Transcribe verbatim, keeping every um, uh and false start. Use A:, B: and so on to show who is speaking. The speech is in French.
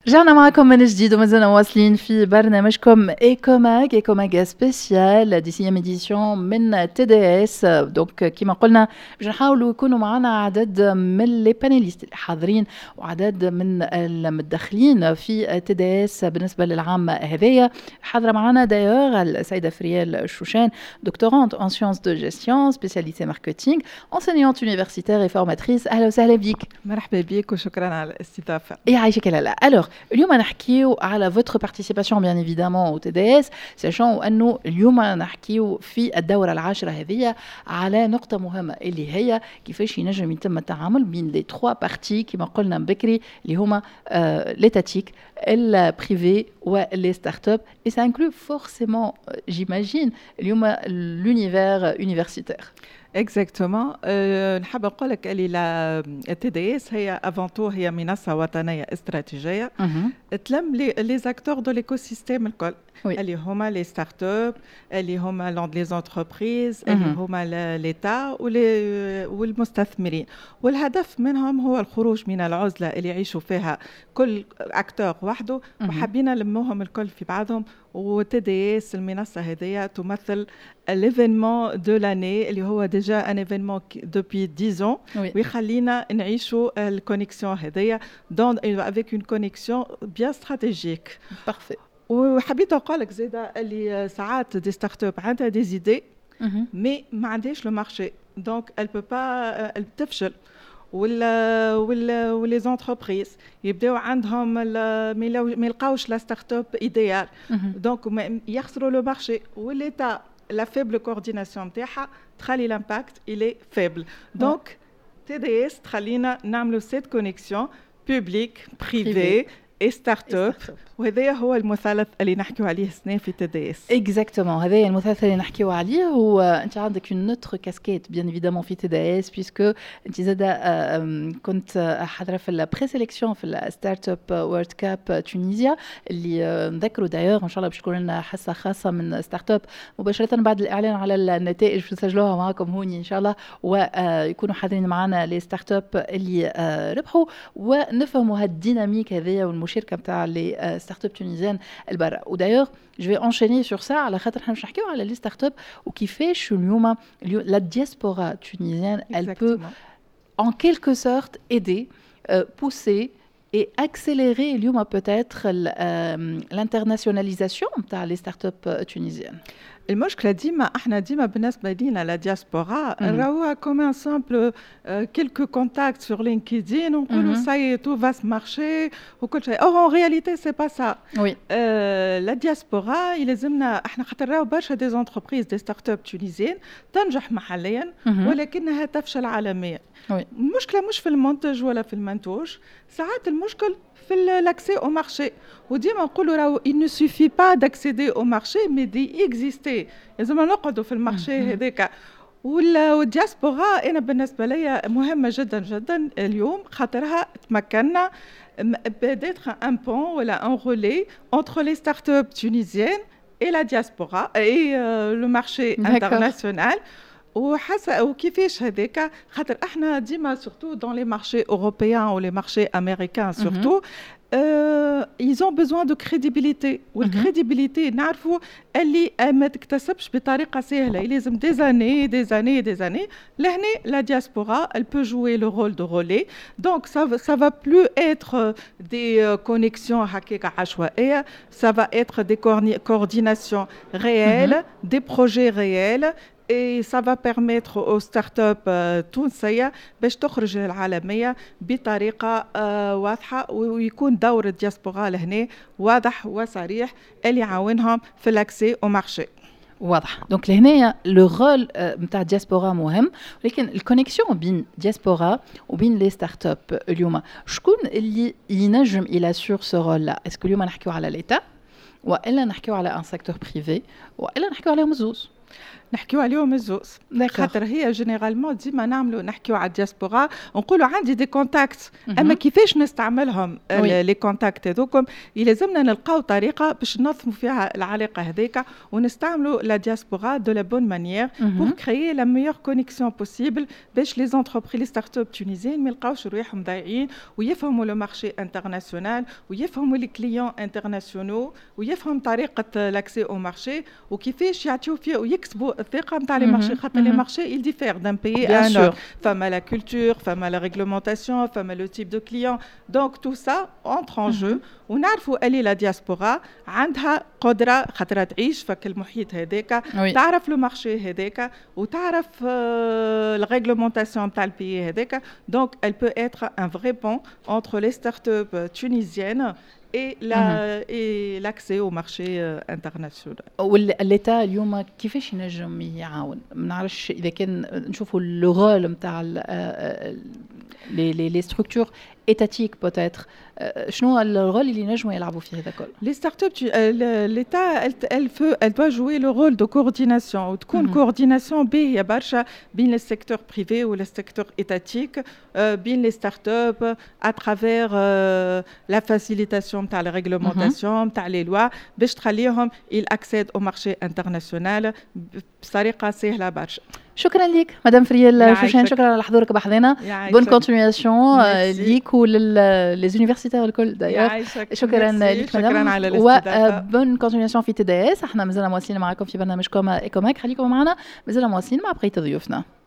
A: رجعنا معكم من جديد ومازلنا واصلين في برنامجكم ايكوماج ايكوماج سبيسيال ديسيام اديسيون من تي دي اس. دونك كيما قلنا باش نحاولوا يكونوا معنا عدد من لي بانيليست اللي حاضرين وعدد من المتدخلين في تي دي اس بالنسبه للعام هذايا. حاضره معنا دايوغ السيده فريال الشوشان، دكتورانت ان سيونس دو جيستيون سبيسياليتي ماركتينغ، enseignante universitaire et formatrice. اهلا وسهلا بك.
B: مرحبا بك وشكرا على الاستضافه.
A: يعيشك لالا. الوغ اليوم نحكيو على votre participation bien évidemment au T D S، sachant انه اليوم نحكيو في الدوره العاشره هذه على نقطه مهمه اللي هي كيفاش ينجم يتم التعامل بين لي تخوا بارتي كما قلنا بكري اللي هما ليتاتيك البريفي ولي ستارت اب، et ça inclut forcément j'imagine اليوم l'univers universitaire.
B: اكزاكتومون. نحب نقول لك اللي لا تي دي اس هي افونتو هي منصه وطنيه استراتيجيه تلم لي زاكتور دو ليكو سيستيم الكل، اللي هما لي ستارت اب، اللي هما لي زونتربريز، اللي هما ليتا والمستثمرين. والهدف منهم هو الخروج من العزله اللي يعيشوا فيها كل اكتور وحده، وحابين نلموهم الكل في بعضهم. وتي دي اس المنصه هذه تمثل ليفينمون دو لاني اللي هو ديجا ان ايفينمون دوبي عشرة ans ويخلينا نعيشوا الكونيكسيون هذه دون افيك اون كونيكسيون بيان استراتيجيك.
A: بارفي.
B: وحبيت نقول لك زيدا اللي ساعات دي ستارت اب عندها دي زيدي مي ما عندهاش لو مارشي، دونك ال بو با تفشل. ولا ولا ولي زونتربريز يبداو عندهم ما يلقاوش لا ستارت اب ايديال، دونك يخسروا لو مارشي. وليتا لا فيبل كورديناسيون نتاعها تخلي لامباكت الي فيبل. دونك تي دي اس تخلينا نعملوا سيت كونيكسيون بوبليك بريفي اي ستارت اب، وهذا هو المثلث اللي نحكيو عليه سنة في تي دي اس.
A: اكزاكتومون هذا المثلث اللي نحكيو عليه. وانت عندك اون نوتر كاسكيت بيان ايفيدامون في تي دي اس، بيسكو انت زاده كنت حاضره في البري سيليكسيون في الستارت اب وورد كاب تونيزيا اللي نذكروا دايوغ ان شاء الله باش تكون لنا حصه خاصه من ستارت اب مباشره بعد الاعلان على النتائج باش نسجلوها معكم هوني ان شاء الله، ويكونوا حاضرين معنا لي ستارت اب اللي ربحوا ونفهموا هالديناميك هذيا والمشاركه نتاع لي ستارت اب تونيزيان البرا. ودايوغ جو في انشيني سور سا على خاطر حنا باش نحكيو على لي ستارت اب وكيفاش اليوم لا دياسبورا تونيزيان elle peut en quelque sorte aider euh, pousser et accélérer اليوم peut-être l'internationalisation نتاع لي ستارت اب تونيزيان.
B: المشكله ديما احنا ديما بالنسبه لينا لا دياسبورا راهو كوم سامبل كيلكو كونتاكت سور لينكدين ونقولوا ساي تو فاس مارشي وكل شيء. اور ان رياليتي سي با سا. لا دياسبورا يلزمنا احنا خاطر راهو برشا دي زونتربريز دي ستارت اب تونيزيين تنجح محليا ولكنها تفشل عالميا. المشكله مش في المنتج ولا في المنتوج، ساعات المشكل في l'accès au marché. وديما نقولوا راهو il ne suffit pas d'accéder au marché mais d'y exister. لازم نقعدوا في المارشي هذاك. والدياسبورا انا بالنسبه لي مهمه جدا جدا اليوم خاطرها تمكننا بديتر ان بون ولا ان رولي entre les startups tunisiennes et la diaspora et euh, le marché international. وحسب وكيفاش هذاك خاطر احنا ديما سورتو دون لي مارشي اوروبيان و لي مارشي امريكان سورتو ils ont besoin de crédibilité. والكريديبيليتي نعرفوا اللي ما تكتسبش بطريقه سهله، لازم دي زاني دي زاني دي زاني. لهنا لا diaspora elle peut jouer le rôle de relais. donc ça ça va plus être des connexions هكاك عشوائيه، ça va être des coordinations réelles, des projets réels. et ça va permettre aux startups تونسية باش تخرج للعالمية بطريقة واضحة، ويكون دور الدياسبورا لهنا واضح وصريح اللي يعاونهم في الاكسي او مارشي.
A: واضح. دونك لهنايا لو رول نتاع الدياسبورا مهم، ولكن الكونيكسيون بين دياسبورا وبين لي ستارت اب اليوم شكون اللي ينجم الى سور سو رول لا؟ اسكو اليوم نحكيو على ليتا والا نحكيو على ان سيكتور بريفي والا نحكيو عليهم زوز؟
B: نحكيو عليهم الزوز خاطر هي جينيرالمون ديما نعملوا نحكيو على الدياسبورا نقولوا عندي دي كونتاكت اما كيفاش نستعملهم لي كونتاكت هذوكم يلزمنا نلقاو طريقه باش ننظموا فيها العلاقه هذيك ونستعملوا لا دياسبورا دو لا بون مانيير بور كريي لا ميور كونيكسيون بوسيبل باش لي زونتربريز ستارت اب تونيزيين ما يلقاوش رواحهم ضايعين ويفهموا لو مارشي انترناسيونال ويفهموا لي كليون انترناسيونال ويفهم طريقه لاكسي او مارشي وكيفاش يعطيو فيه ويكسبوا الثقه نتاع لي مارشي خاطر لي مارشي il diffère d'un pays à un autre. Femme à la culture, femme à la réglementation, femme à le type de client. Donc tout ça entre en jeu. ونعرفوا اللي لا دياسبورا عندها قدره خاطر تعيش فك المحيط هذاك تعرف لو مارشي هذاك وتعرف الريغلومونطاسيون نتاع البي هذاك دونك elle peut être un vrai pont entre les startups tunisiennes et la et l'accès au marché international.
A: والليتا اليوم كيفاش ينجم يعاون؟ ما نعرفش اذا كان نشوفوا لو رول نتاع لي لي لي ستركتور étatique peut-être شنو الرول اللي نجموا يلعبوا فيه هذا كل
B: les startups l'état elle elle peut elle doit jouer le rôle de coordination وتكون coordination باهيه برشا بين le secteur privé ou le secteur étatique بين les startups à travers la facilitation نتاع la réglementation نتاع les lois باش تخليهم ils accèdent au marché international بطريقه سهله برشا.
A: شكرا لك مدام فريال شوشان شكرا على حضورك بحضنا بون كونتينياسيون ليك وللي زونيفرسيتير الكل داير شكرا لك مدام
B: على الاستضافه
A: وبون كونتينياسيون في تي دي اس احنا مازلنا مواصلين معكم في برنامجكم ايكوماك خليكم معنا مازلنا مواصلين مع بقيه ضيوفنا.